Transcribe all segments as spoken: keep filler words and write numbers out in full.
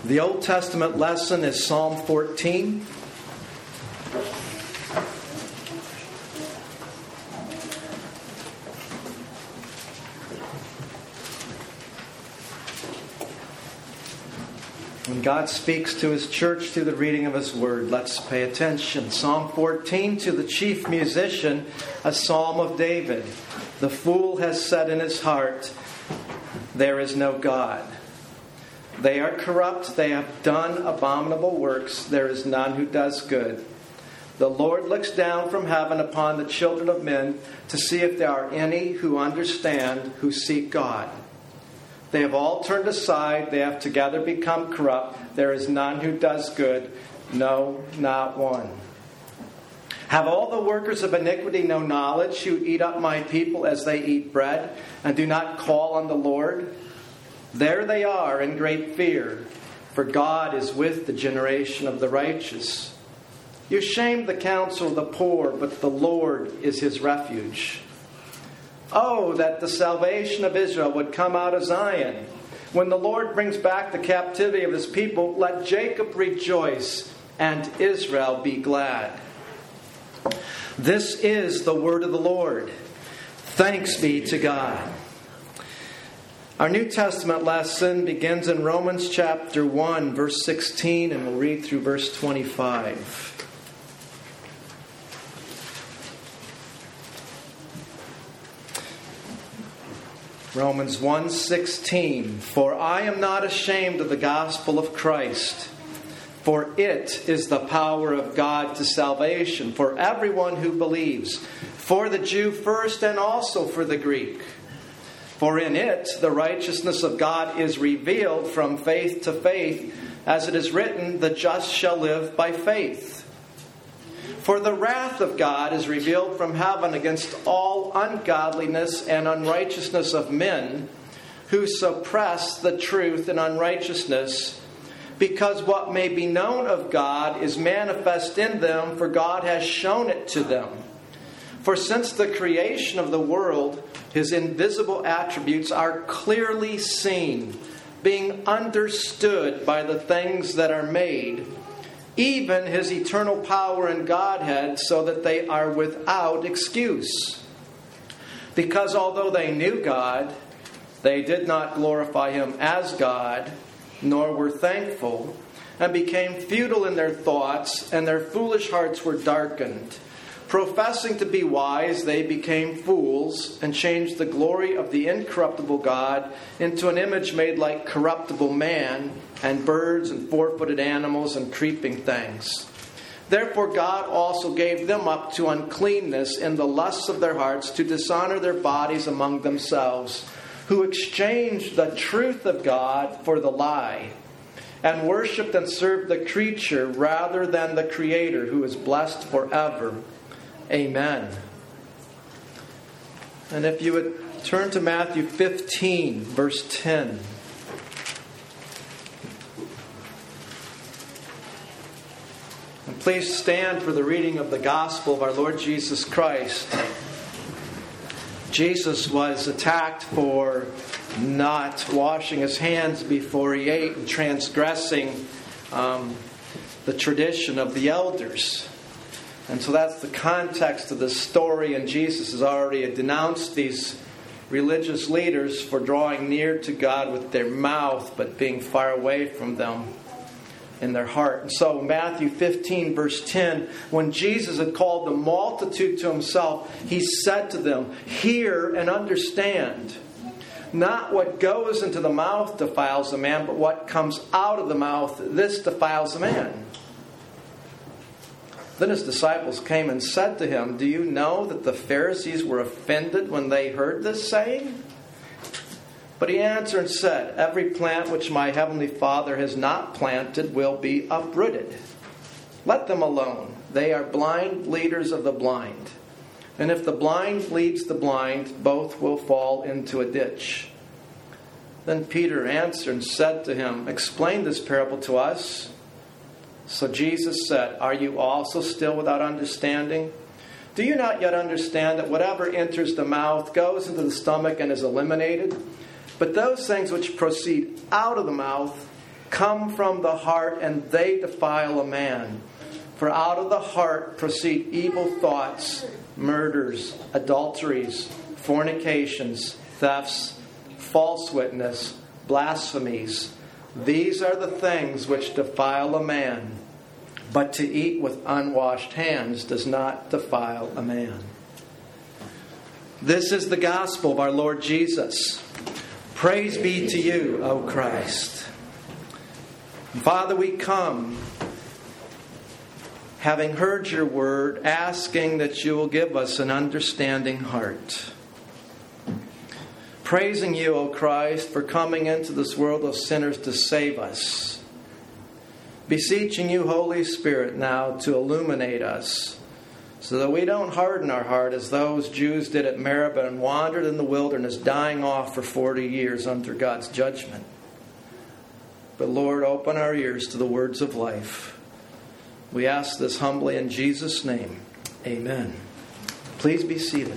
The Old Testament lesson is Psalm fourteen. When God speaks to His church through the reading of His Word, let's pay attention. Psalm fourteen, to the chief musician, a psalm of David. The fool has said in his heart, there is no God. They are corrupt, they have done abominable works, there is none who does good. The Lord looks down from heaven upon the children of men to see if there are any who understand, who seek God. They have all turned aside, they have together become corrupt, there is none who does good, no, not one. Have all the workers of iniquity no knowledge, who eat up my people as they eat bread, and do not call on the Lord? There they are in great fear, for God is with the generation of the righteous. You shame the counsel of the poor, but the Lord is his refuge. Oh, that the salvation of Israel would come out of Zion. When the Lord brings back the captivity of his people, let Jacob rejoice and Israel be glad. This is the word of the Lord. Thanks be to God. Our New Testament lesson begins in Romans chapter one, verse sixteen, and we'll read through verse twenty-five. Romans one sixteen. For I am not ashamed of the gospel of Christ, for it is the power of God to salvation for everyone who believes, for the Jew first and also for the Greek. For in it the righteousness of God is revealed from faith to faith, as it is written, the just shall live by faith. For the wrath of God is revealed from heaven against all ungodliness and unrighteousness of men, who suppress the truth in unrighteousness, because what may be known of God is manifest in them, for God has shown it to them. For since the creation of the world, His invisible attributes are clearly seen, being understood by the things that are made, even His eternal power and Godhead, so that they are without excuse. Because although they knew God, they did not glorify Him as God, nor were thankful, and became futile in their thoughts, and their foolish hearts were darkened. Professing to be wise, they became fools, and changed the glory of the incorruptible God into an image made like corruptible man, and birds, and four-footed animals, and creeping things. Therefore God also gave them up to uncleanness in the lusts of their hearts, to dishonor their bodies among themselves, who exchanged the truth of God for the lie, and worshipped and served the creature rather than the Creator, who is blessed forever. Amen. And if you would turn to Matthew fifteen, verse ten. And please stand for the reading of the gospel of our Lord Jesus Christ. Jesus was attacked for not washing his hands before he ate and transgressing um, the tradition of the elders. And so that's the context of the story, and Jesus has already denounced these religious leaders for drawing near to God with their mouth, but being far away from them in their heart. And so Matthew fifteen, verse ten, when Jesus had called the multitude to himself, he said to them, hear and understand. Not what goes into the mouth defiles a man, but what comes out of the mouth, this defiles a man. Then his disciples came and said to him, do you know that the Pharisees were offended when they heard this saying? But he answered and said, every plant which my heavenly Father has not planted will be uprooted. Let them alone. They are blind leaders of the blind. And if the blind leads the blind, both will fall into a ditch. Then Peter answered and said to him, explain this parable to us. So Jesus said, are you also still without understanding? Do you not yet understand that whatever enters the mouth goes into the stomach and is eliminated? But those things which proceed out of the mouth come from the heart, and they defile a man. For out of the heart proceed evil thoughts, murders, adulteries, fornications, thefts, false witness, blasphemies. These are the things which defile a man. But to eat with unwashed hands does not defile a man. This is the gospel of our Lord Jesus. Praise be to you, O Christ. Father, we come, having heard your word, asking that you will give us an understanding heart. Praising you, O Christ, for coming into this world of sinners to save us. Beseeching you, Holy Spirit, now to illuminate us, so that we don't harden our heart as those Jews did at Meribah and wandered in the wilderness, dying off for forty years under God's judgment. But Lord, open our ears to the words of life. We ask this humbly in Jesus' name. Amen. Please be seated.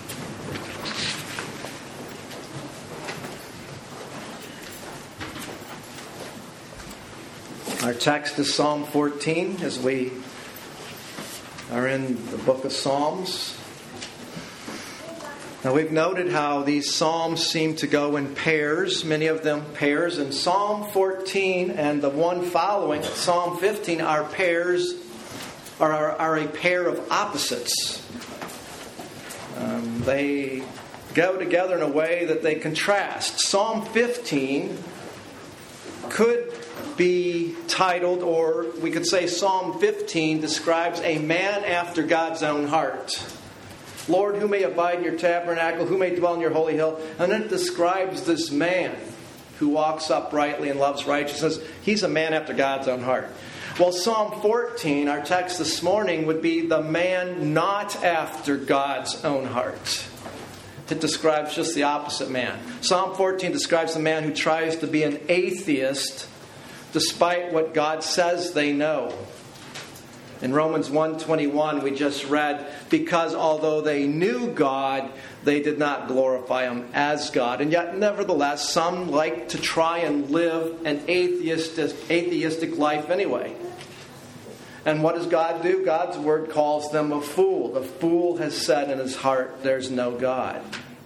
Our text is Psalm fourteen as we are in the book of Psalms. Now we've noted how these Psalms seem to go in pairs, many of them pairs. And Psalm fourteen and the one following, Psalm fifteen, are pairs, are, are, are a pair of opposites. Um, they go together in a way that they contrast. Psalm fifteen could be titled, or we could say Psalm fifteen describes a man after God's own heart. Lord, who may abide in your tabernacle, who may dwell in your holy hill? And then it describes this man who walks uprightly and loves righteousness. He's a man after God's own heart. Well, Psalm fourteen, our text this morning, would be the man not after God's own heart. It describes just the opposite man. Psalm fourteen describes the man who tries to be an atheist despite what God says they know. In Romans one twenty-one, we just read, because although they knew God, they did not glorify Him as God. And yet, nevertheless, some like to try and live an atheistic, atheistic life anyway. And what does God do? God's Word calls them a fool. The fool has said in his heart, there's no God.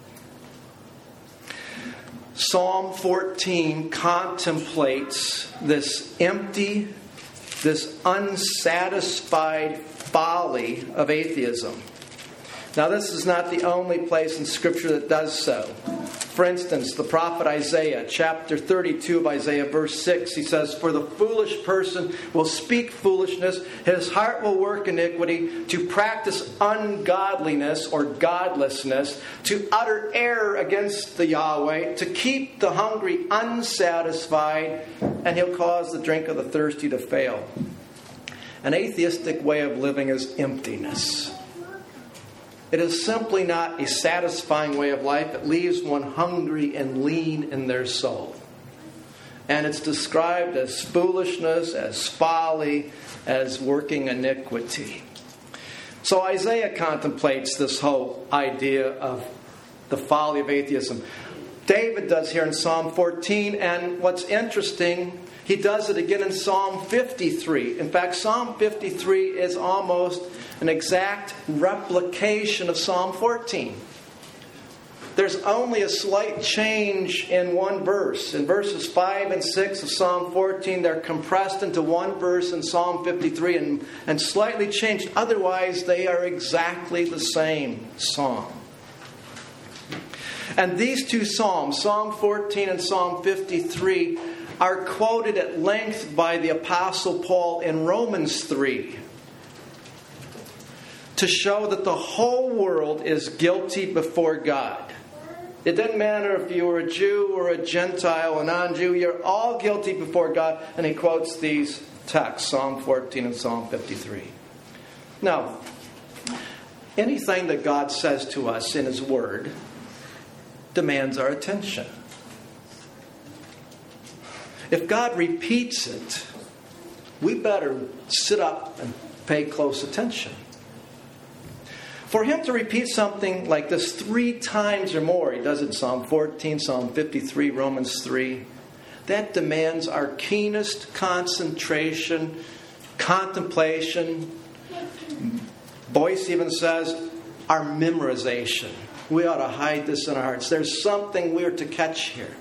Psalm fourteen contemplates this empty, this unsatisfied folly of atheism. Now, this is not the only place in Scripture that does so. For instance, the prophet Isaiah, chapter thirty-two of Isaiah, verse six, he says, for the foolish person will speak foolishness, his heart will work iniquity, to practice ungodliness or godlessness, to utter error against the Yahweh, to keep the hungry unsatisfied, and he'll cause the drink of the thirsty to fail. An atheistic way of living is emptiness. It is simply not a satisfying way of life. It leaves one hungry and lean in their soul. And it's described as foolishness, as folly, as working iniquity. So Isaiah contemplates this whole idea of the folly of atheism. David does here in Psalm fourteen, and what's interesting, he does it again in Psalm fifty-three. In fact, Psalm fifty-three is almost an exact replication of Psalm fourteen. There's only a slight change in one verse. In verses five and six of Psalm fourteen, they're compressed into one verse in Psalm fifty-three and, and slightly changed. Otherwise, they are exactly the same psalm. And these two psalms, Psalm fourteen and Psalm fifty-three, are quoted at length by the Apostle Paul in Romans three to show that the whole world is guilty before God. It doesn't matter if you were a Jew or a Gentile, a non-Jew, you're all guilty before God. And he quotes these texts, Psalm fourteen and Psalm fifty-three. Now, anything that God says to us in His Word demands our attention. If God repeats it, we better sit up and pay close attention. For Him to repeat something like this three times or more, He does it in Psalm fourteen, Psalm fifty-three, Romans three, that demands our keenest concentration, contemplation. Boyce even says our memorization. We ought to hide this in our hearts. There's something we're to catch here.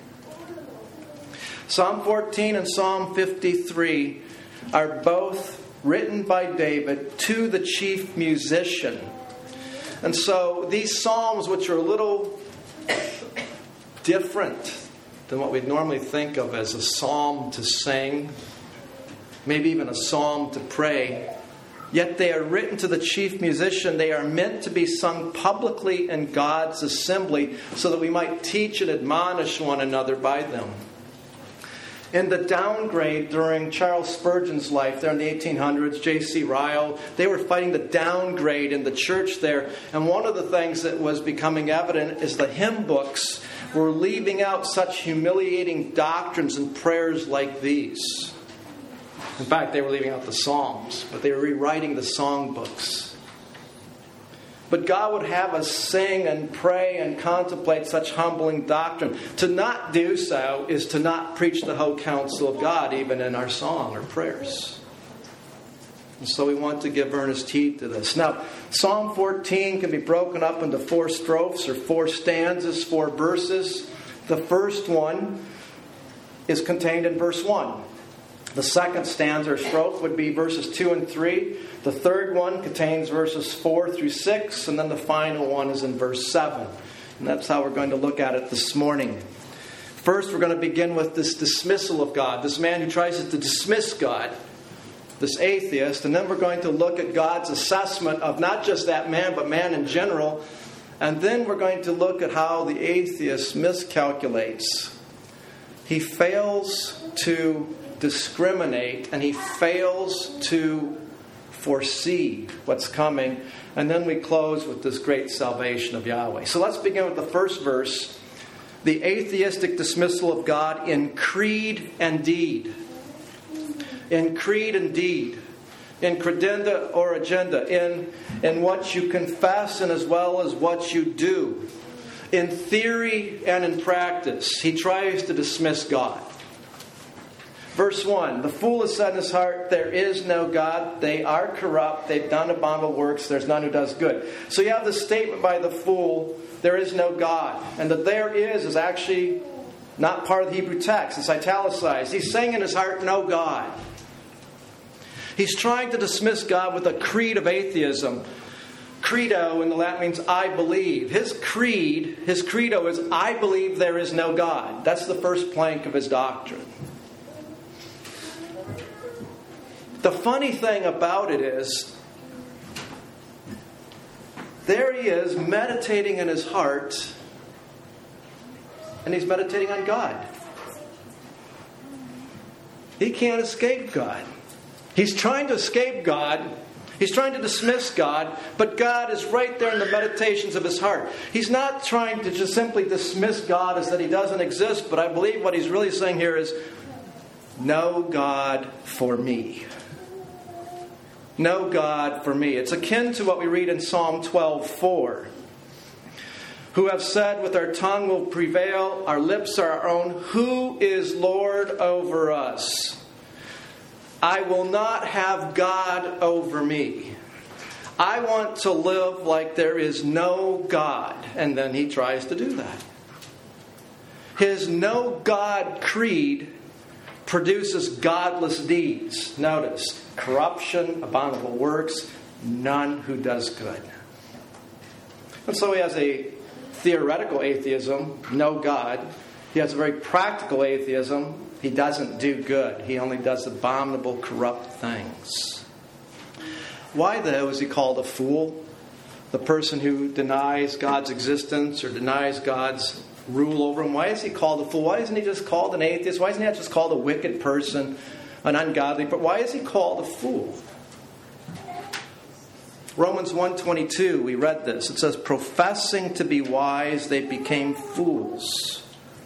Psalm fourteen and Psalm fifty-three are both written by David to the chief musician. And so these psalms, which are a little different than what we'd normally think of as a psalm to sing, maybe even a psalm to pray, yet they are written to the chief musician. They are meant to be sung publicly in God's assembly so that we might teach and admonish one another by them. In the downgrade during Charles Spurgeon's life there in the eighteen hundreds, J C Ryle, they were fighting the downgrade in the church there. And one of the things that was becoming evident is the hymn books were leaving out such humiliating doctrines and prayers like these. In fact, they were leaving out the Psalms, but they were rewriting the songbooks. But God would have us sing and pray and contemplate such humbling doctrine. To not do so is to not preach the whole counsel of God, even in our song or prayers. And so we want to give earnest heed to this. Now, Psalm fourteen can be broken up into four strophes or four stanzas, four verses. The first one is contained in verse one. The second stanza or strophe would be verses two and three. The third one contains verses four through six. And then the final one is in verse seven. And that's how we're going to look at it this morning. First, we're going to begin with this dismissal of God. This man who tries to dismiss God. This atheist. And then we're going to look at God's assessment of not just that man, but man in general. And then we're going to look at how the atheist miscalculates. He fails to discriminate, and he fails to foresee what's coming. And then we close with this great salvation of Yahweh. So let's begin with the first verse. The atheistic dismissal of God in creed and deed. In creed and deed. In credenda or agenda. In, in what you confess and as well as what you do. In theory and in practice. He tries to dismiss God. Verse one, the fool has said in his heart, there is no God. They are corrupt. They've done abominable works. There's none who does good. So you have the statement by the fool, there is no God. And the there is is actually not part of the Hebrew text. It's italicized. He's saying in his heart, no God. He's trying to dismiss God with a creed of atheism. Credo in the Latin means I believe. His creed, his credo is I believe there is no God. That's the first plank of his doctrine. The funny thing about it is, there he is meditating in his heart, and he's meditating on God. He can't escape God. He's trying to escape God. He's trying to dismiss God, but God is right there in the meditations of his heart. He's not trying to just simply dismiss God as that he doesn't exist, but I believe what he's really saying here is, no God for me. No God for me. It's akin to what we read in Psalm twelve four. Who have said, with our tongue will prevail, our lips are our own. Who is Lord over us? I will not have God over me. I want to live like there is no God. And then he tries to do that. His no God creed produces godless deeds. Notice, corruption, abominable works, none who does good. And so he has a theoretical atheism, no God. He has a very practical atheism. He doesn't do good. He only does abominable, corrupt things. Why, though, is he called a fool? The person who denies God's existence or denies God's rule over him. Why is he called a fool? Why isn't he just called an atheist? Why isn't he just called a wicked person, an ungodly? But why is he called a fool? Romans one twenty-two, we read this. It says, professing to be wise, they became fools.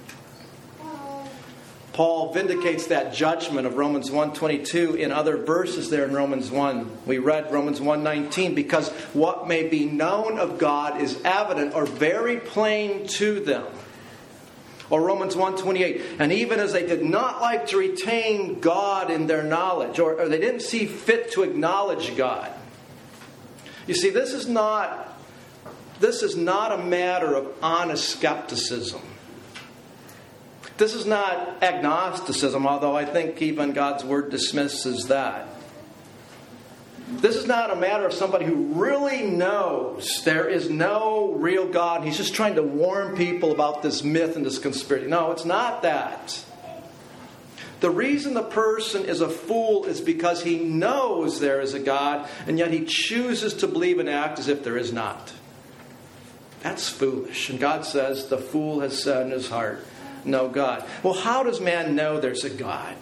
Paul vindicates that judgment of Romans one twenty-two in other verses there in Romans one. We read Romans one nineteen, because what may be known of God is evident or very plain to them. Or Romans one twenty-eight, and even as they did not like to retain God in their knowledge, or, or they didn't see fit to acknowledge God. You see, this is not, this is not a matter of honest skepticism. This is not agnosticism, although I think even God's Word dismisses that. This is not a matter of somebody who really knows there is no real God. He's just trying to warn people about this myth and this conspiracy. No, it's not that. The reason the person is a fool is because he knows there is a God, and yet he chooses to believe and act as if there is not. That's foolish. And God says, the fool has said in his heart, no God. Well, how does man know there's a God?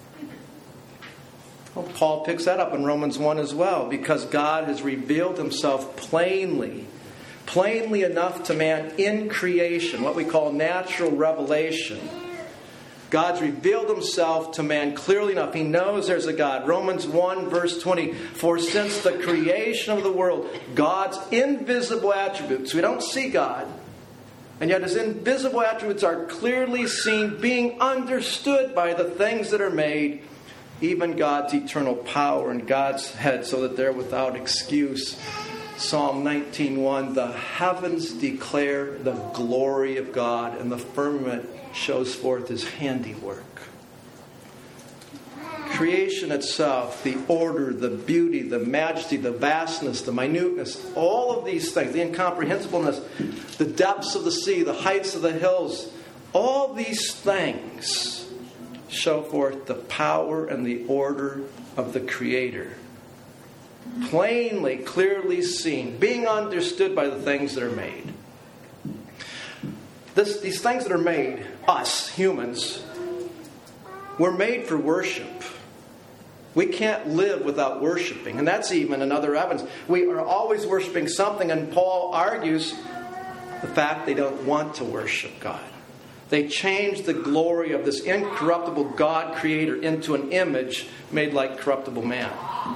Well, Paul picks that up in Romans one as well, because God has revealed himself plainly, plainly enough to man in creation, what we call natural revelation. God's revealed himself to man clearly enough. He knows there's a God. Romans one verse twenty, for since the creation of the world, God's invisible attributes, we don't see God, and yet his invisible attributes are clearly seen, being understood by the things that are made, even God's eternal power and God's head, so that they're without excuse. Psalm nineteen one, the heavens declare the glory of God, and the firmament shows forth his handiwork. Creation itself, the order, the beauty, the majesty, the vastness, the minuteness, all of these things, the incomprehensibleness, the depths of the sea, the heights of the hills, all these things show forth the power and the order of the Creator. Plainly, clearly seen, being understood by the things that are made. This, these things that are made, us, humans, we're made for worship. We can't live without worshiping. And that's even another evidence. We are always worshiping something, and Paul argues the fact they don't want to worship God. They changed the glory of this incorruptible God creator into an image made like corruptible man.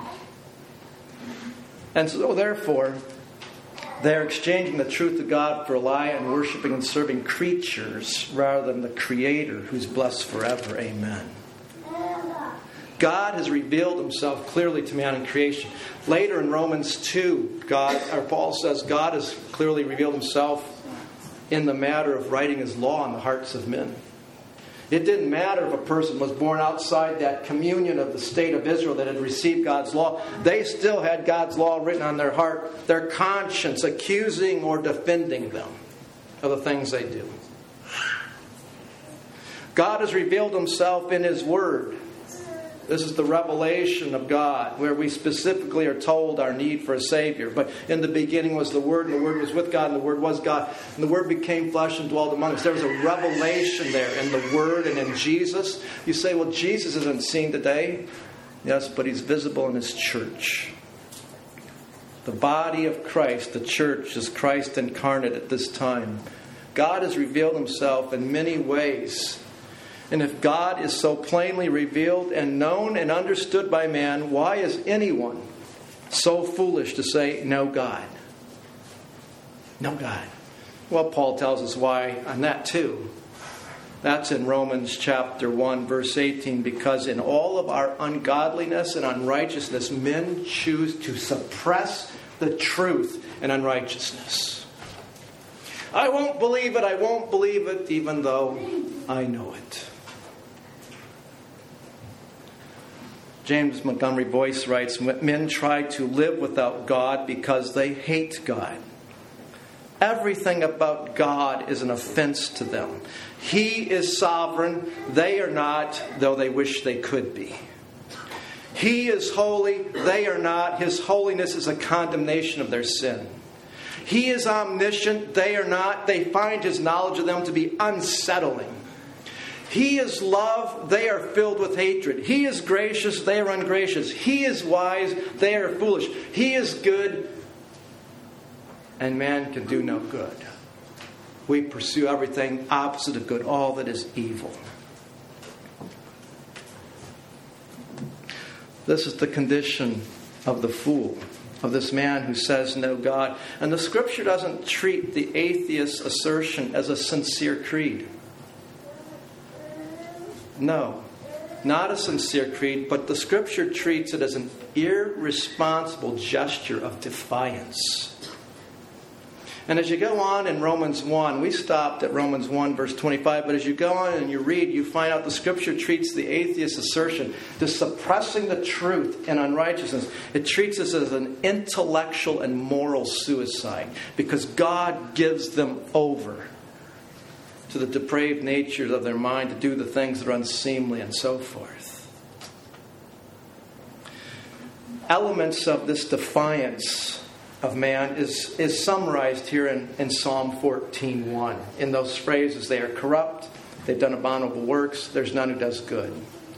And so therefore, they're exchanging the truth of God for a lie and worshiping and serving creatures rather than the Creator who's blessed forever. Amen. God has revealed himself clearly to man in creation. Later in Romans two, God, or Paul says God has clearly revealed himself in the matter of writing his law in the hearts of men. It didn't matter if a person was born outside that communion of the state of Israel that had received God's law. They still had God's law written on their heart, their conscience accusing or defending them of the things they do. God has revealed himself in his word. This is the revelation of God, where we specifically are told our need for a Savior. But in the beginning was the Word, and the Word was with God, and the Word was God. And the Word became flesh and dwelled among us. There was a revelation there in the Word and in Jesus. You say, well, Jesus isn't seen today. Yes, but he's visible in his church. The body of Christ, the church, is Christ incarnate at this time. God has revealed himself in many ways. And if God is so plainly revealed and known and understood by man, why is anyone so foolish to say, no God? No God. Well, Paul tells us why on that too. That's in Romans chapter one, verse eighteen. Because in all of our ungodliness and unrighteousness, men choose to suppress the truth in unrighteousness. I won't believe it, I won't believe it, even though I know it. James Montgomery Boyce writes, men try to live without God because they hate God. Everything about God is an offense to them. He is sovereign. They are not, though they wish they could be. He is holy. They are not. His holiness is a condemnation of their sin. He is omniscient. They are not. They find his knowledge of them to be unsettling. He is love, they are filled with hatred. He is gracious, they are ungracious. He is wise, they are foolish. He is good, and man can do no good. We pursue everything opposite of good, all that is evil. This is the condition of the fool, of this man who says no God. And the Scripture doesn't treat the atheist's assertion as a sincere creed. No, not a sincere creed, but the Scripture treats it as an irresponsible gesture of defiance. And as you go on in Romans one, we stopped at Romans one, verse twenty-five, but as you go on and you read, you find out the Scripture treats the atheist assertion, the suppressing the truth and unrighteousness, it treats this as an intellectual and moral suicide, because God gives them over to the depraved natures of their mind to do the things that are unseemly and so forth. Elements of this defiance of man is, is summarized here in, in Psalm fourteen one. In those phrases, they are corrupt, they've done abominable works, there's none who does good.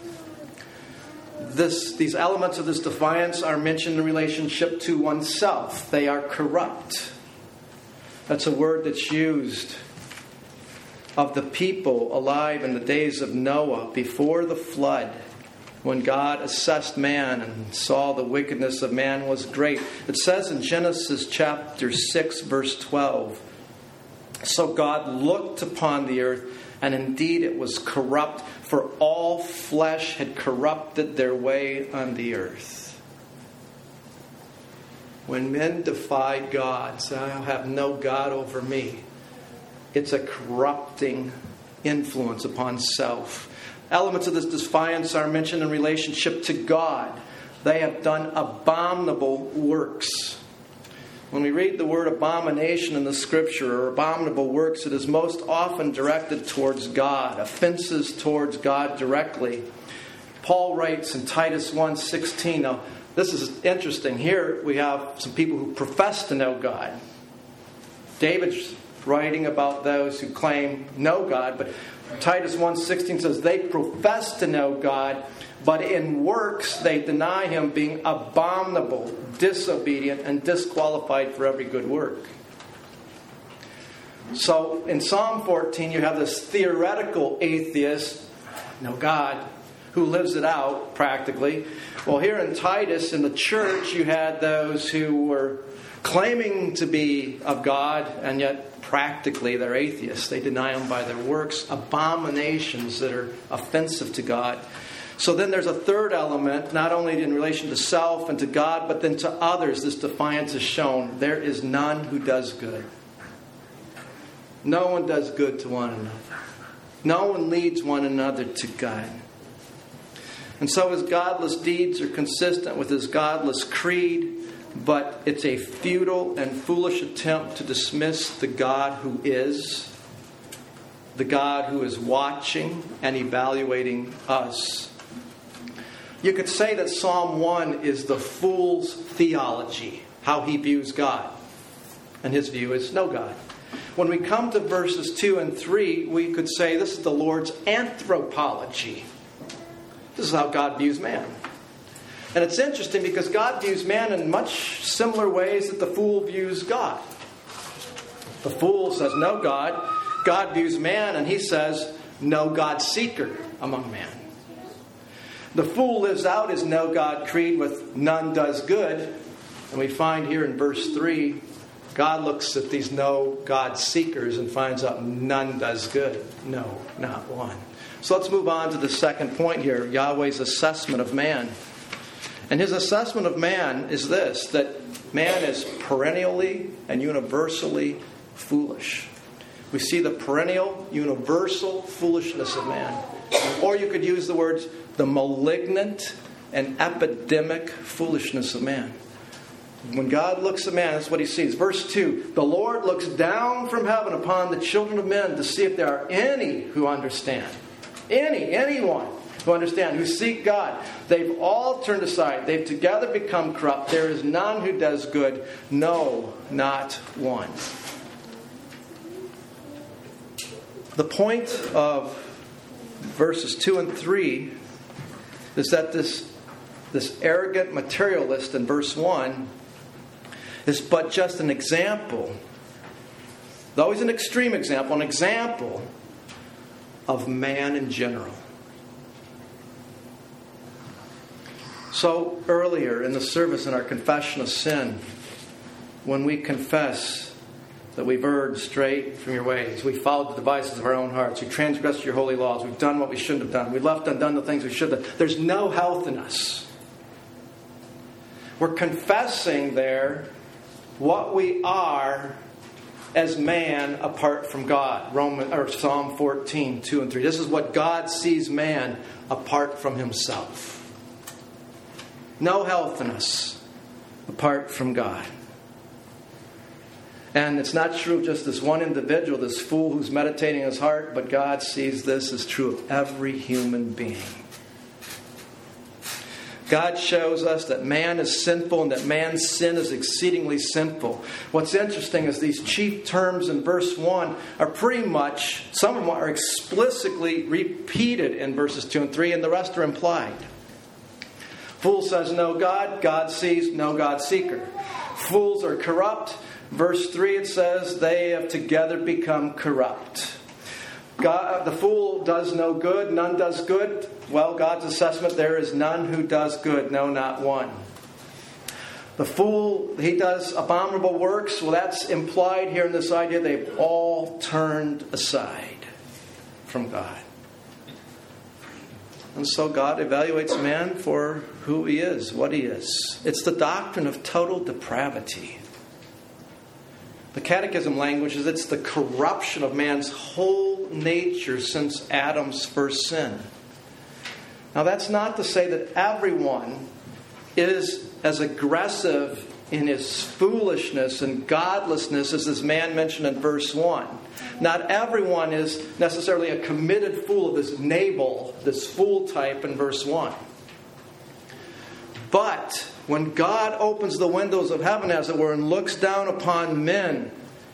This, these elements of this defiance are mentioned in relationship to oneself. They are corrupt. That's a word that's used of the people alive in the days of Noah before the flood, when God assessed man and saw the wickedness of man was great. It says in Genesis chapter six, verse twelve, "So God looked upon the earth, and indeed it was corrupt, for all flesh had corrupted their way on the earth." When men defied God, say, "I'll have no God over me," it's a corrupting influence upon self. Elements of this defiance are mentioned in relationship to God. They have done abominable works. When we read the word abomination in the Scripture, or abominable works, it is most often directed towards God, offenses towards God directly. Paul writes in Titus one sixteen, now this is interesting. Here we have some people who profess to know God. David's writing about those who claim know God, but Titus one sixteen says they profess to know God, but in works they deny Him, being abominable, disobedient, and disqualified for every good work. So in Psalm fourteen you have this theoretical atheist, no God, who lives it out practically. Well, here in Titus, in the church, you had those who were claiming to be of God, and yet practically they're atheists. They deny Him by their works, abominations that are offensive to God. So then there's a third element, not only in relation to self and to God, but then to others. This defiance is shown. There is none who does good. No one does good to one another. No one leads one another to God. And so His godless deeds are consistent with His godless creed, but it's a futile and foolish attempt to dismiss the God who is, the God who is watching and evaluating us. You could say that Psalm one is the fool's theology, how he views God. And his view is no God. When we come to verses two and three, we could say this is the Lord's anthropology. This is how God views man. And it's interesting because God views man in much similar ways that the fool views God. The fool says, no God. God views man and he says, no God seeker among man. The fool lives out his no God creed with none does good. And we find here in verse three, God looks at these no God seekers and finds out none does good. No, not one. So let's move on to the second point here, Yahweh's assessment of man. And His assessment of man is this, that man is perennially and universally foolish. We see the perennial, universal foolishness of man. Or you could use the words, the malignant and epidemic foolishness of man. When God looks at man, that's what He sees. Verse two, the Lord looks down from heaven upon the children of men to see if there are any who understand. Any, anyone who understand, who seek God. They've all turned aside. They've together become corrupt. There is none who does good. No, not one. The point of verses two and three is that this, this arrogant materialist in verse one is but just an example, though he's an extreme example, an example of man in general. So earlier in the service in our confession of sin, when we confess that we've erred straight from your ways. We've followed the devices of our own hearts. We've transgressed your holy laws. We've done what we shouldn't have done. We've left undone the things we should have. There's no health in us. We're confessing there what we are as man apart from God. Roman or Psalm fourteen, two and three. This is what God sees man apart from himself. No health in us apart from God. And it's not true of just this one individual, this fool who's meditating in his heart, but God sees this as true of every human being. God shows us that man is sinful and that man's sin is exceedingly sinful. What's interesting is these chief terms in verse one are pretty much, some of them are explicitly repeated in verses two and three, and the rest are implied. Fool says no God, God sees no God seeker. Fools are corrupt. Verse three it says they have together become corrupt. God, the fool does no good, none does good. Well, God's assessment, there is none who does good, no, not one. The fool, he does abominable works. Well, that's implied here in this idea. They've all turned aside from God. And so God evaluates man for who he is, what he is. It's the doctrine of total depravity. The Catechism language is it's the corruption of man's whole nature since Adam's first sin. Now that's not to say that everyone is as aggressive in his foolishness and godlessness as this man mentioned in verse one. Not everyone is necessarily a committed fool of this Nabal, this fool type in verse one. But when God opens the windows of heaven, as it were, and looks down upon men,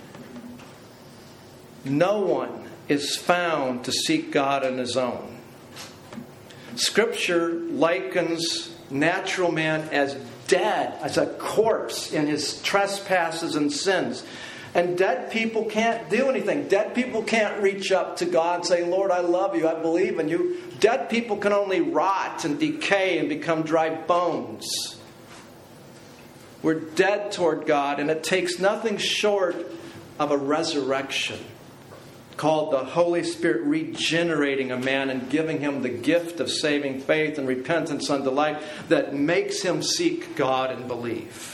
no one is found to seek God on his own. Scripture likens natural man as dead, as a corpse in his trespasses and sins. And dead people can't do anything. Dead people can't reach up to God and say, Lord, I love you, I believe in you. Dead people can only rot and decay and become dry bones. We're dead toward God, and it takes nothing short of a resurrection called the Holy Spirit regenerating a man and giving him the gift of saving faith and repentance unto life that makes him seek God and believe.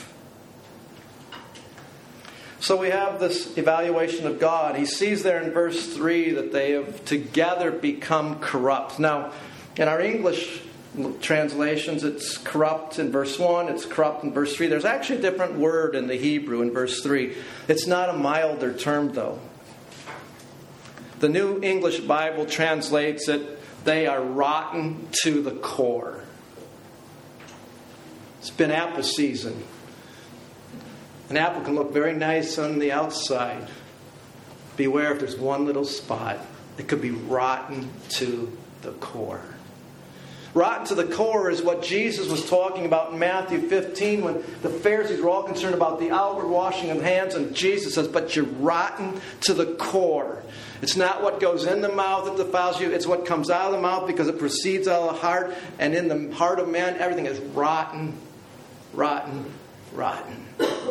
So we have this evaluation of God. He sees there in verse three that they have together become corrupt. Now, in our English translations, it's corrupt in verse one, it's corrupt in verse three. There's actually a different word in the Hebrew in verse three. It's not a milder term, though. The New English Bible translates it, they are rotten to the core. It's been apple season. An apple can look very nice on the outside. Beware if there's one little spot. It could be rotten to the core. Rotten to the core is what Jesus was talking about in Matthew fifteen when the Pharisees were all concerned about the outward washing of hands, and Jesus says, but you're rotten to the core. It's not what goes in the mouth that defiles you, it's what comes out of the mouth because it proceeds out of the heart, and in the heart of man everything is rotten, rotten, rotten.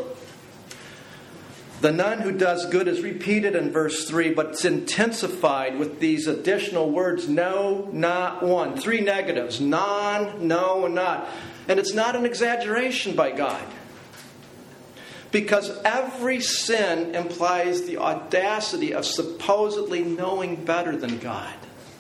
The none who does good is repeated in verse three, but it's intensified with these additional words, no, not one. Three negatives, non, no, and not. And it's not an exaggeration by God. Because every sin implies the audacity of supposedly knowing better than God.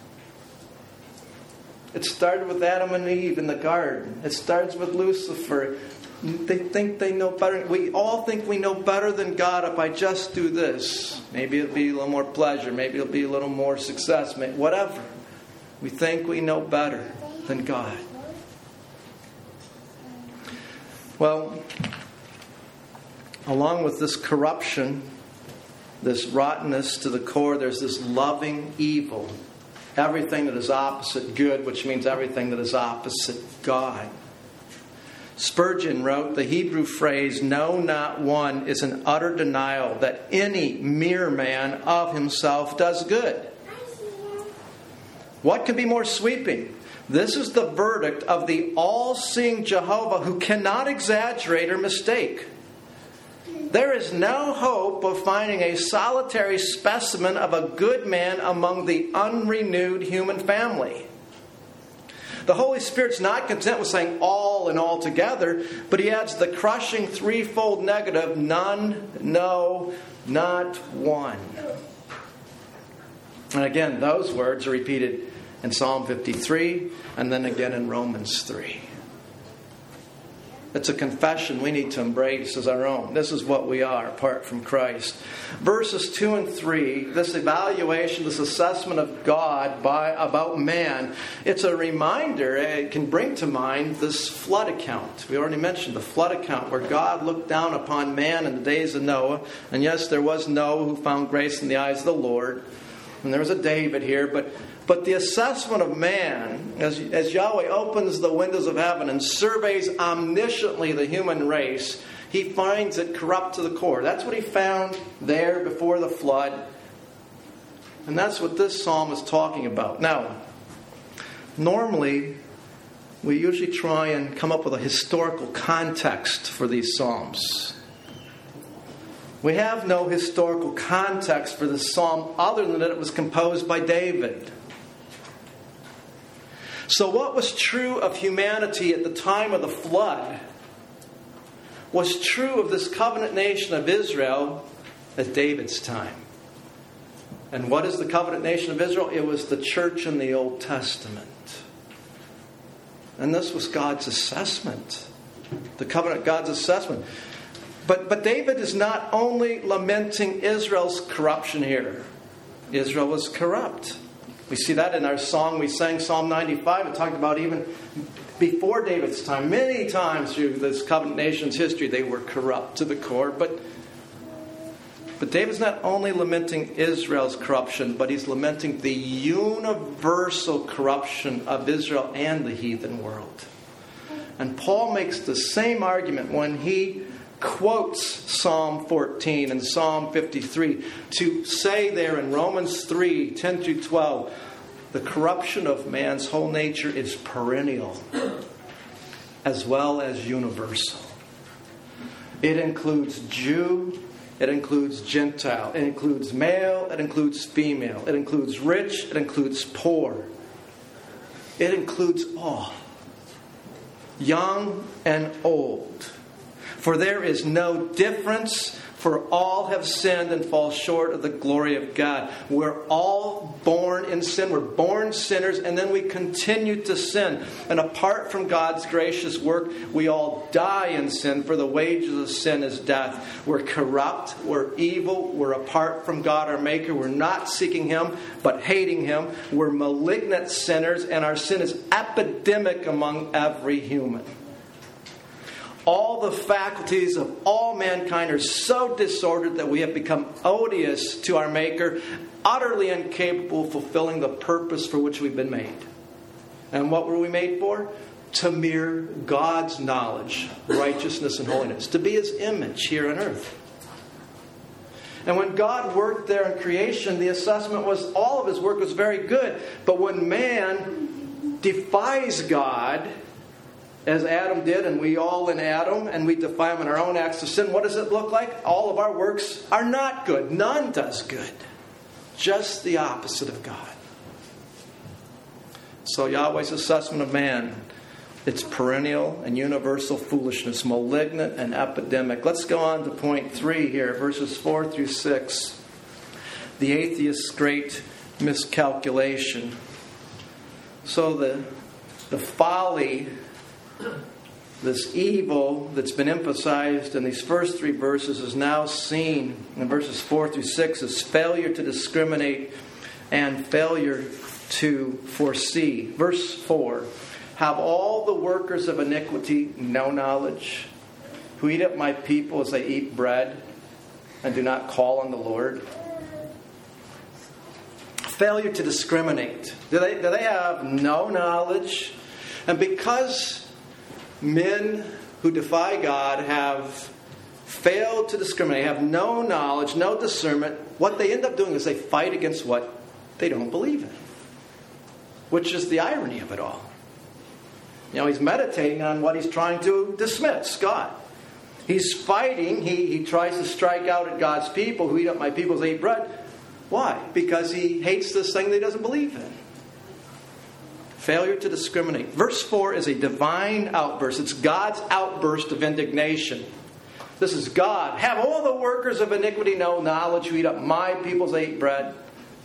It started with Adam and Eve in the garden. It starts with Lucifer. They think they know better. We all think we know better than God if I just do this. Maybe it'll be a little more pleasure. Maybe it'll be a little more success. Whatever. We think we know better than God. Well, along with this corruption, this rottenness to the core, there's this loving evil. Everything that is opposite good, which means everything that is opposite God. Spurgeon wrote, the Hebrew phrase, no, not one, is an utter denial that any mere man of himself does good. What could be more sweeping? This is the verdict of the all-seeing Jehovah who cannot exaggerate or mistake. There is no hope of finding a solitary specimen of a good man among the unrenewed human family. The Holy Spirit's not content with saying all and all together, but he adds the crushing threefold negative, none, no, not one. And again, those words are repeated in Psalm fifty-three and then again in Romans three. It's a confession we need to embrace as our own. This is what we are apart from Christ. Verses two and three, this evaluation, this assessment of God by about man, it's a reminder, it can bring to mind this flood account. We already mentioned the flood account where God looked down upon man in the days of Noah. And yes, there was Noah who found grace in the eyes of the Lord. And there was a David here, but But the assessment of man, as, as Yahweh opens the windows of heaven and surveys omnisciently the human race, he finds it corrupt to the core. That's what he found there before the flood. And that's what this psalm is talking about. Now, normally, we usually try and come up with a historical context for these psalms. We have no historical context for this psalm other than that it was composed by David. So what was true of humanity at the time of the flood was true of this covenant nation of Israel at David's time. And what is the covenant nation of Israel? It was the church in the Old Testament. And this was God's assessment. The covenant, God's assessment. But, but David is not only lamenting Israel's corruption here. Israel was corrupt. We see that in our song we sang, Psalm ninety-five. It talked about even before David's time. Many times through this covenant nation's history, they were corrupt to the core. But, but David's not only lamenting Israel's corruption, but he's lamenting the universal corruption of Israel and the heathen world. And Paul makes the same argument when he quotes Psalm fourteen and Psalm fifty-three to say there in Romans three, ten through twelve, the corruption of man's whole nature is perennial as well as universal. It includes Jew, it includes Gentile, it includes male, it includes female, it includes rich, it includes poor. It includes all, young and old. For there is no difference, for all have sinned and fall short of the glory of God. We're all born in sin. We're born sinners, and then we continue to sin. And apart from God's gracious work, we all die in sin, for the wages of sin is death. We're corrupt, we're evil, we're apart from God our Maker. We're not seeking Him, but hating Him. We're malignant sinners, and our sin is epidemic among every human. All the faculties of all mankind are so disordered that we have become odious to our Maker, utterly incapable of fulfilling the purpose for which we've been made. And what were we made for? To mirror God's knowledge, righteousness, and holiness. To be His image here on earth. And when God worked there in creation, the assessment was all of His work was very good. But when man defies God, as Adam did, and we all in Adam, and we defy Him in our own acts of sin, what does it look like? All of our works are not good. None does good. Just the opposite of God. So Yahweh's assessment of man, it's perennial and universal foolishness, malignant and epidemic. Let's go on to point three here, verses four through six. The atheist's great miscalculation. So the, the folly, this evil that's been emphasized in these first three verses is now seen in verses four through six as failure to discriminate and failure to foresee. Verse four, have all the workers of iniquity no knowledge, who eat up my people as they eat bread and do not call on the Lord? Failure to discriminate. Do they, do they have no knowledge? And because men who defy God have failed to discriminate, have no knowledge, no discernment, what they end up doing is they fight against what they don't believe in. Which is the irony of it all. You know, he's meditating on what he's trying to dismiss, God. He's fighting. He, he tries to strike out at God's people who eat up my people as they eat bread. Why? Because he hates this thing that he doesn't believe in. Failure to discriminate. Verse four is a divine outburst. It's God's outburst of indignation. This is God. Have all the workers of iniquity no knowledge who eat up my people as they eat bread.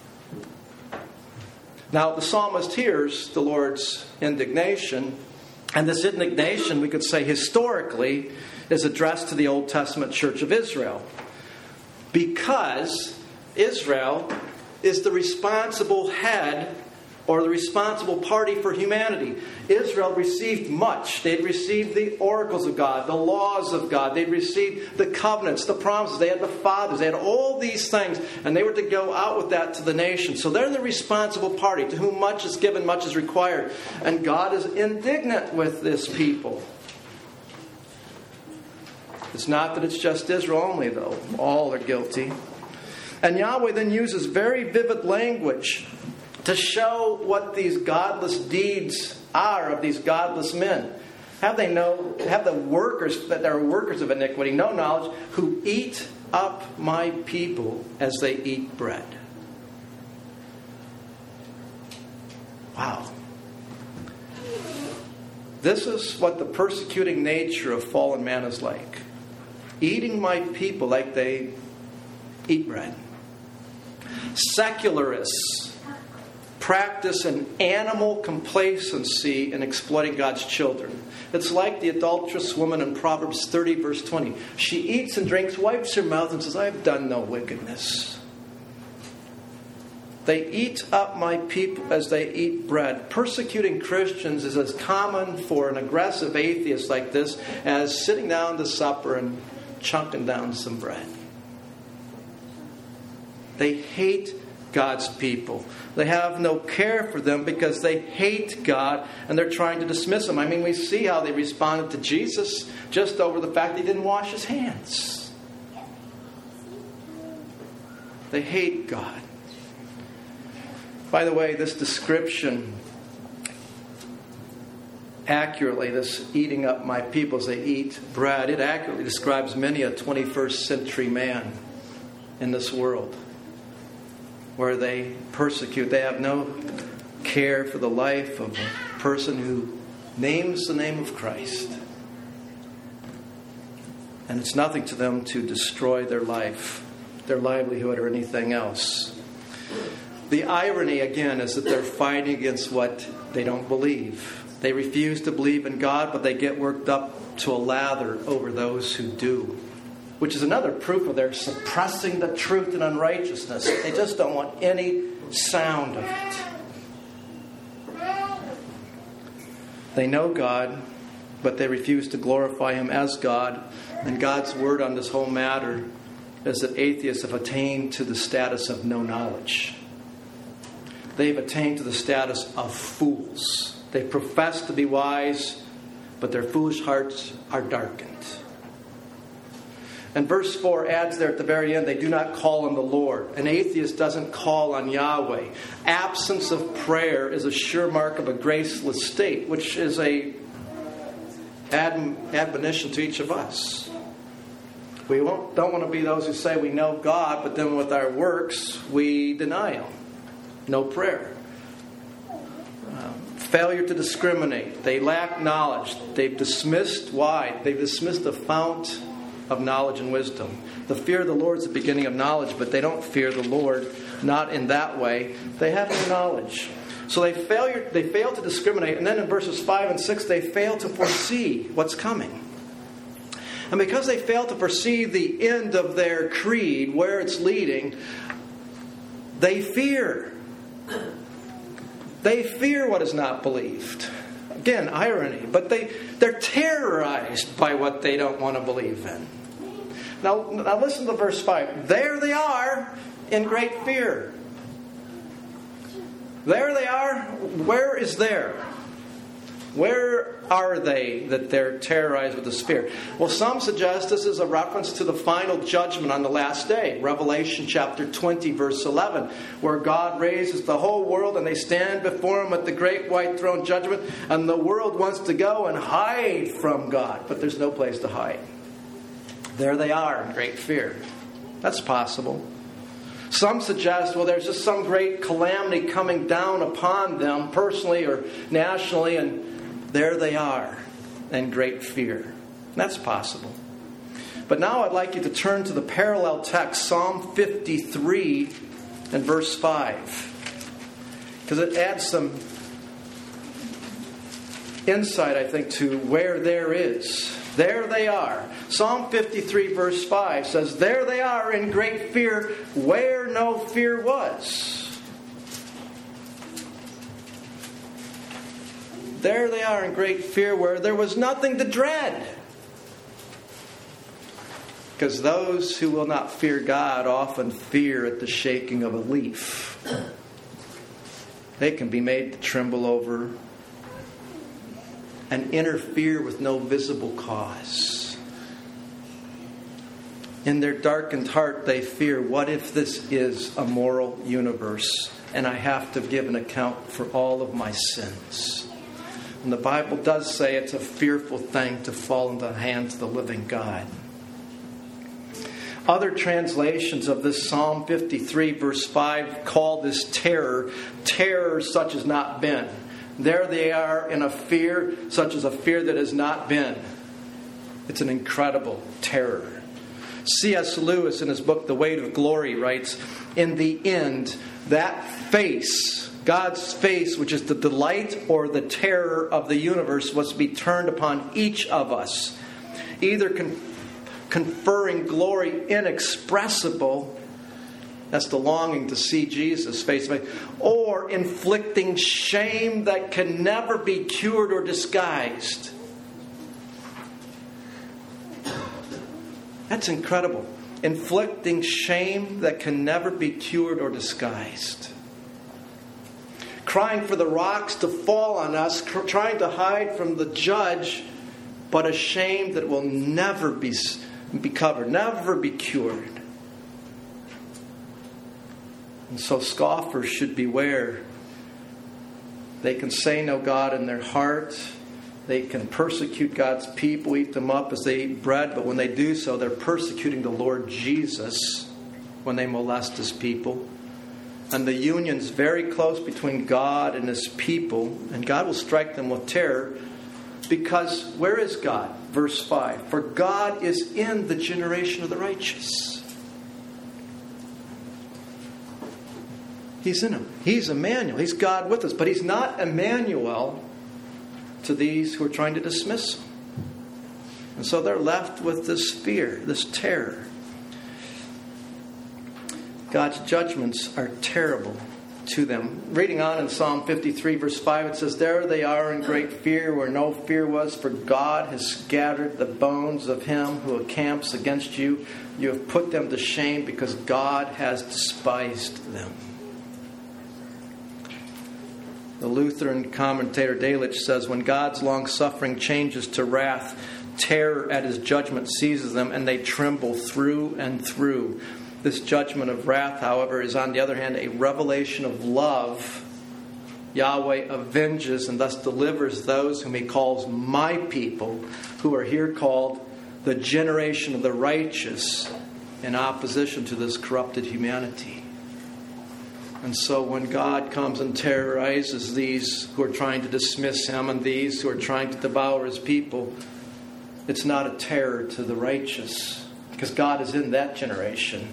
Now, the psalmist hears the Lord's indignation. And this indignation, we could say historically, is addressed to the Old Testament church of Israel. Because Israel is the responsible head or the responsible party for humanity. Israel received much. They'd received the oracles of God, the laws of God. They'd received the covenants, the promises. They had the fathers. They had all these things. And they were to go out with that to the nation. So they're the responsible party to whom much is given, much is required. And God is indignant with this people. It's not that it's just Israel only, though. All are guilty. And Yahweh then uses very vivid language to show what these godless deeds are of these godless men. Have they no, have the workers that are workers of iniquity no knowledge who eat up my people as they eat bread? Wow. This is what the persecuting nature of fallen man is like. Eating my people like they eat bread. Secularists practice an animal complacency in exploiting God's children. It's like the adulterous woman in Proverbs thirty, verse twenty. She eats and drinks, wipes her mouth, and says, I have done no wickedness. They eat up my people as they eat bread. Persecuting Christians is as common for an aggressive atheist like this as sitting down to supper and chunking down some bread. They hate God's people. They have no care for them because they hate God and they're trying to dismiss Him. I mean, we see how they responded to Jesus just over the fact that He didn't wash His hands. They hate God. By the way, this description accurately, this eating up my people as they eat bread, it accurately describes many a twenty-first century man in this world, where they persecute. They have no care for the life of a person who names the name of Christ. And it's nothing to them to destroy their life, their livelihood, or anything else. The irony, again, is that they're fighting against what they don't believe. They refuse to believe in God, but they get worked up to a lather over those who do. Which is another proof of their suppressing the truth and unrighteousness. They just don't want any sound of it. They know God, but they refuse to glorify Him as God. And God's word on this whole matter is that atheists have attained to the status of no knowledge. They've attained to the status of fools. They profess to be wise, but their foolish hearts are darkened. And verse four adds there at the very end, they do not call on the Lord. An atheist doesn't call on Yahweh. Absence of prayer is a sure mark of a graceless state, which is a admonition to each of us. We won't, don't want to be those who say we know God, but then with our works, we deny Him. No prayer. Um, failure to discriminate. They lack knowledge. They've dismissed, why? They've dismissed the fount of knowledge and wisdom. The fear of the Lord is the beginning of knowledge, but they don't fear the Lord, not in that way. They have no knowledge. So they fail, they fail to discriminate. And then in verses five and six, they fail to foresee what's coming. And because they fail to foresee the end of their creed, where it's leading, they fear. They fear what is not believed. Again, irony. But they, they're terrorized by what they don't want to believe in. Now, now listen to verse five. There they are in great fear. There they are. Where is there? Where are they that they're terrorized with this fear? Well, some suggest this is a reference to the final judgment on the last day. Revelation chapter twenty, verse eleven, where God raises the whole world and they stand before Him at the great white throne judgment, and the world wants to go and hide from God, but there's no place to hide. There they are in great fear. That's possible. Some suggest, well, there's just some great calamity coming down upon them personally or nationally, and there they are in great fear. That's possible. But now I'd like you to turn to the parallel text, Psalm fifty-three and verse five, because it adds some insight, I think, to where there is. There they are. Psalm fifty-three verse five says, there they are in great fear where no fear was. There they are in great fear where there was nothing to dread. Because those who will not fear God often fear at the shaking of a leaf. They can be made to tremble over and interfere with no visible cause. In their darkened heart, they fear, what if this is a moral universe and I have to give an account for all of my sins? And the Bible does say it's a fearful thing to fall into the hands of the living God. Other translations of this Psalm fifty-three verse five call this terror, terror such as not been. There they are in a fear such as a fear that has not been. It's an incredible terror. C S Lewis in his book The Weight of Glory writes, in the end, that face, God's face, which is the delight or the terror of the universe, was to be turned upon each of us, either con- conferring glory inexpressible, that's the longing to see Jesus face to face, or inflicting shame that can never be cured or disguised. That's incredible. Inflicting shame that can never be cured or disguised. Crying for the rocks to fall on us, cr- trying to hide from the judge, but a shame that will never be, be covered, never be cured. And so scoffers should beware. They can say no God in their heart. They can persecute God's people, eat them up as they eat bread. But when they do so, they're persecuting the Lord Jesus when they molest His people. And the union's very close between God and His people. And God will strike them with terror. Because where is God? Verse five. For God is in the generation of the righteous. He's in him. He's Emmanuel. He's God with us. But He's not Emmanuel to these who are trying to dismiss Him. And so they're left with this fear, this terror. God's judgments are terrible to them. Reading on in Psalm fifty-three verse five, it says, there they are in great fear where no fear was, for God has scattered the bones of him who encamps against you. You have put them to shame because God has despised them. The Lutheran commentator Delitzsch says, when God's long-suffering changes to wrath, terror at His judgment seizes them, and they tremble through and through. This judgment of wrath, however, is on the other hand a revelation of love. Yahweh avenges and thus delivers those whom He calls my people, who are here called the generation of the righteous, in opposition to this corrupted humanity. And so when God comes and terrorizes these who are trying to dismiss Him and these who are trying to devour His people, it's not a terror to the righteous, because God is in that generation.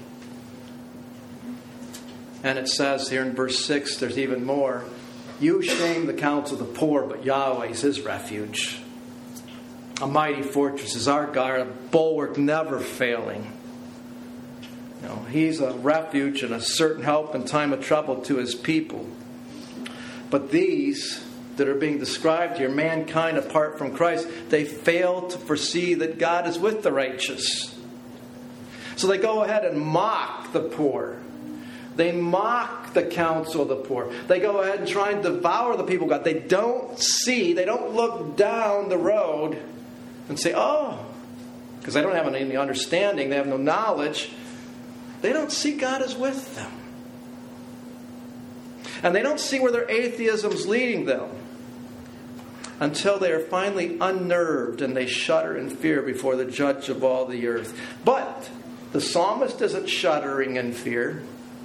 And it says here in verse six, there's even more. You shame the counsel of the poor, but Yahweh is His refuge. A mighty fortress is our God, a bulwark never failing. You know, He's a refuge and a certain help in time of trouble to His people. But these that are being described here, mankind apart from Christ, they fail to foresee that God is with the righteous. So they go ahead and mock the poor. They mock the counsel of the poor. They go ahead and try and devour the people of God. They don't see, they don't look down the road and say, oh, because they don't have any understanding, they have no knowledge. They don't see God is with them. And they don't see where their atheism is leading them. until they are finally unnerved and they shudder in fear before the judge of all the earth. But the psalmist isn't shuddering in fear.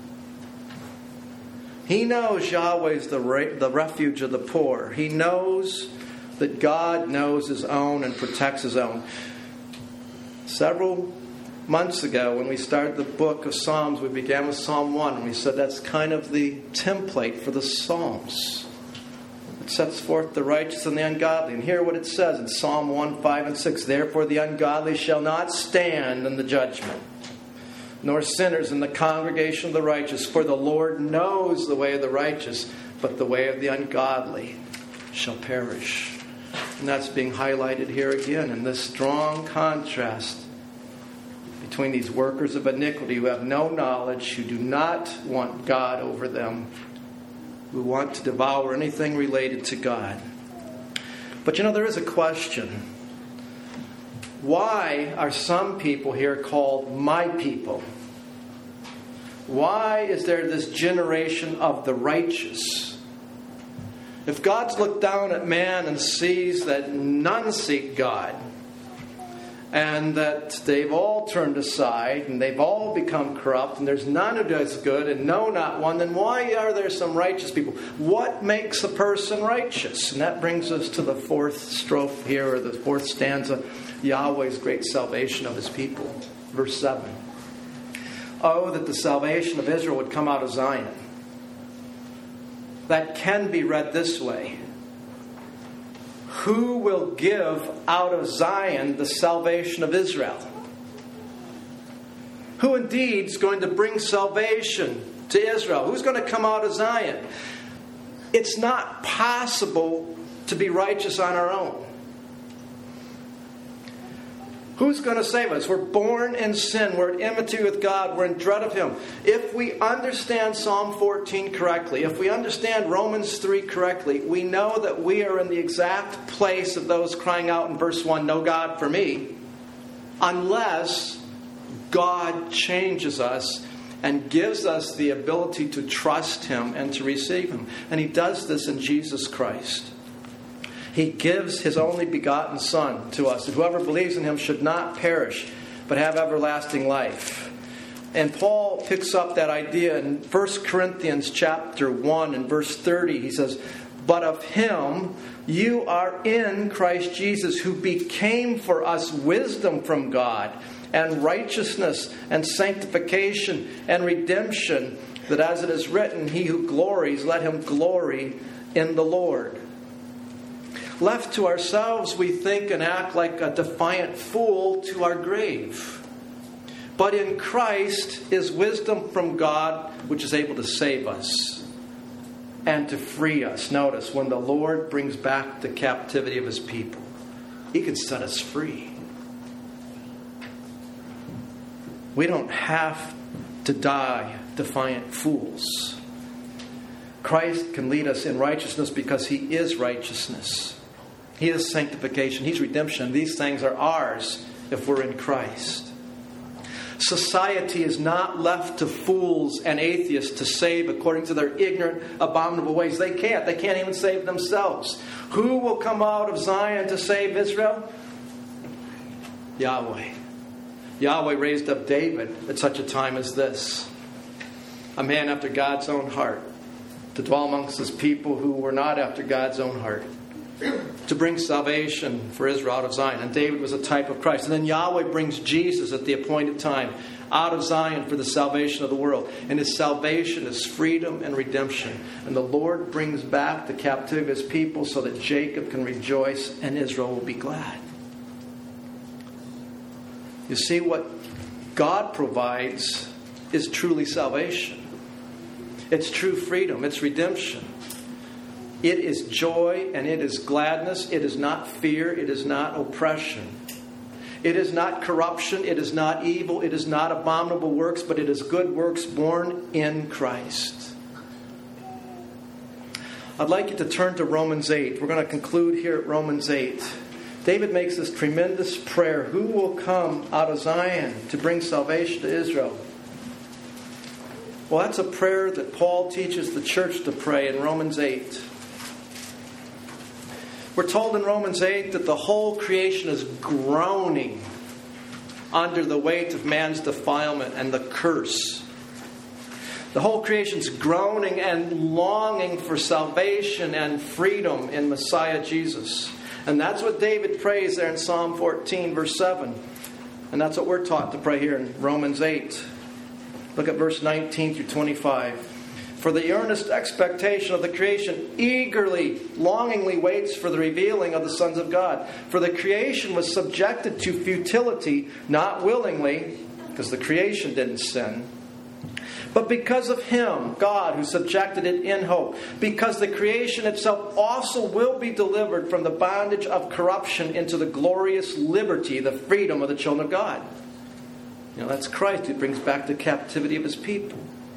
He knows Yahweh is the, re- the refuge of the poor. He knows that God knows His own and protects His own. Several months ago, when we started the book of Psalms, we began with Psalm one, and we said that's kind of the template for the Psalms. It sets forth the righteous and the ungodly. And hear what it says in Psalm one, five, and six. Therefore the ungodly shall not stand in the judgment, nor sinners in the congregation of the righteous. For the Lord knows the way of the righteous, but the way of the ungodly shall perish. And that's being highlighted here again in this strong contrast between these workers of iniquity who have no knowledge, who do not want God over them, who want to devour anything related to God. But you know, there is a question. Why are some people here called my people? Why is there this generation of the righteous? If God's looked down at man and sees that none seek God, and that they've all turned aside, and they've all become corrupt, and there's none who does good, and no, not one, then why are there some righteous people? What makes a person righteous? And that brings us to the fourth strophe here, or the fourth stanza, Yahweh's great salvation of His people. Verse seven. Oh, that the salvation of Israel would come out of Zion. That can be read this way. Who will give out of Zion the salvation of Israel? Who indeed is going to bring salvation to Israel? Who's going to come out of Zion? It's not possible to be righteous on our own. Who's going to save us? We're born in sin. We're at enmity with God. We're in dread of Him. If we understand Psalm fourteen correctly, if we understand Romans three correctly, we know that we are in the exact place of those crying out in verse one, no God for me, unless God changes us and gives us the ability to trust Him and to receive Him. And He does this in Jesus Christ. He gives His only begotten Son to us. And whoever believes in Him should not perish, but have everlasting life. And Paul picks up that idea in First Corinthians chapter one and verse thirty. He says, but of Him you are in Christ Jesus, who became for us wisdom from God, and righteousness, and sanctification, and redemption, that as it is written, he who glories, let him glory in the Lord. Left to ourselves, we think and act like a defiant fool to our grave. But in Christ is wisdom from God, which is able to save us and to free us. Notice, when the Lord brings back the captivity of His people, He can set us free. We don't have to die defiant fools. Christ can lead us in righteousness because He is righteousness. He is sanctification. He's redemption. These things are ours if we're in Christ. Society is not left to fools and atheists to save according to their ignorant, abominable ways. They can't. They can't even save themselves. Who will come out of Zion to save Israel? Yahweh. Yahweh raised up David at such a time as this. A man after God's own heart, to dwell amongst His people who were not after God's own heart, to bring salvation for Israel out of Zion. And David was a type of Christ. And then Yahweh brings Jesus at the appointed time out of Zion for the salvation of the world. And His salvation is freedom and redemption. And the Lord brings back the captivity of His people so that Jacob can rejoice and Israel will be glad. You see, what God provides is truly salvation. It's true freedom. It's redemption. It is joy and it is gladness. It is not fear. It is not oppression. It is not corruption. It is not evil. It is not abominable works, but it is good works born in Christ. I'd like you to turn to Romans eight. We're going to conclude here at Romans eight. David makes this tremendous prayer. Who will come out of Zion to bring salvation to Israel? Well, that's a prayer that Paul teaches the church to pray in Romans eight. We're told in Romans eight that the whole creation is groaning under the weight of man's defilement and the curse. The whole creation's groaning and longing for salvation and freedom in Messiah Jesus. And that's what David prays there in Psalm fourteen, verse seven. And that's what we're taught to pray here in Romans eight. Look at verse nineteen through twenty-five. For the earnest expectation of the creation eagerly, longingly waits for the revealing of the sons of God. For the creation was subjected to futility, not willingly, because the creation didn't sin, but because of Him, God, who subjected it in hope. Because the creation itself also will be delivered from the bondage of corruption into the glorious liberty, the freedom of the children of God. You know, that's Christ who brings back the captivity of His people.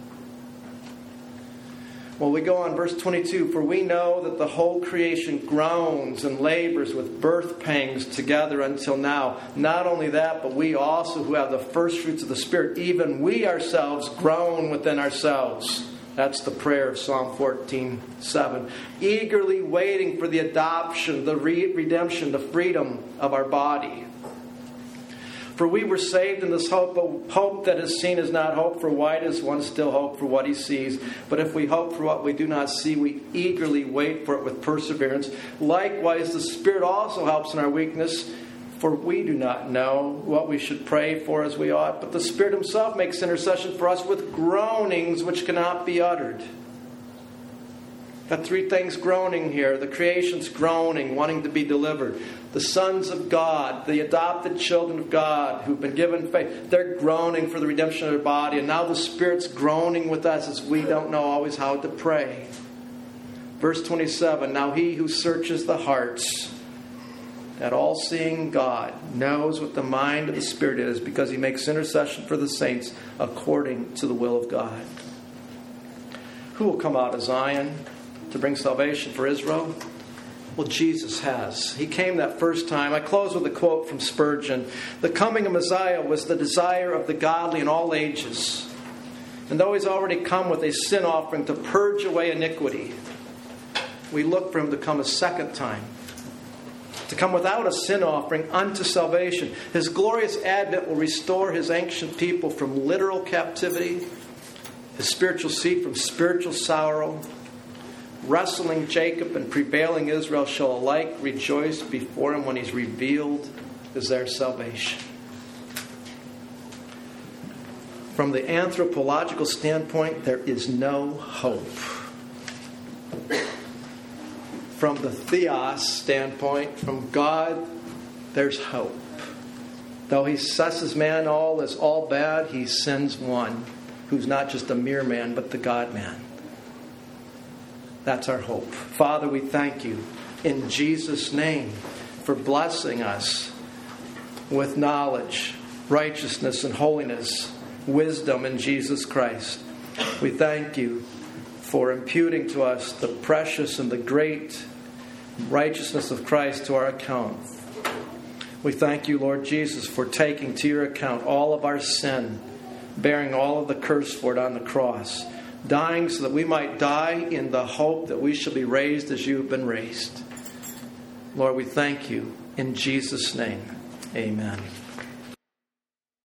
Well, we go on, verse twenty-two. For we know that the whole creation groans and labors with birth pangs together until now. Not only that, but we also who have the first fruits of the Spirit, even we ourselves groan within ourselves. That's the prayer of Psalm fourteen seven. Eagerly waiting for the adoption, the re- redemption, the freedom of our body. For we were saved in this hope, but hope that is seen is not hope. For why does one still hope for what he sees? But if we hope for what we do not see, we eagerly wait for it with perseverance. Likewise, the Spirit also helps in our weakness. For we do not know what we should pray for as we ought. But the Spirit Himself makes intercession for us with groanings which cannot be uttered. Got three things groaning here. The creation's groaning, wanting to be delivered. The sons of God, the adopted children of God who've been given faith, they're groaning for the redemption of their body. And now the Spirit's groaning with us as we don't know always how to pray. Verse twenty-seven, now He who searches the hearts, that all-seeing God, knows what the mind of the Spirit is, because He makes intercession for the saints according to the will of God. Who will come out of Zion to bring salvation for Israel? Well, Jesus has. He came that first time. I close with a quote from Spurgeon. The coming of Messiah was the desire of the godly in all ages. And though He's already come with a sin offering to purge away iniquity, we look for Him to come a second time, to come without a sin offering unto salvation. His glorious advent will restore His ancient people from literal captivity, His spiritual seed from spiritual sorrow. Wrestling Jacob and prevailing Israel shall alike rejoice before Him when He's revealed as their salvation. From the anthropological standpoint, there is no hope. From the theos standpoint, from God, there's hope. Though He assesses man all as all bad, He sends one who's not just a mere man, but the God-man. That's our hope. Father, we thank You in Jesus' name for blessing us with knowledge, righteousness, and holiness, wisdom in Jesus Christ. We thank You for imputing to us the precious and the great righteousness of Christ to our account. We thank You, Lord Jesus, for taking to Your account all of our sin, bearing all of the curse for it on the cross, dying so that we might die in the hope that we shall be raised as You have been raised. Lord, we thank You in Jesus' name. Amen.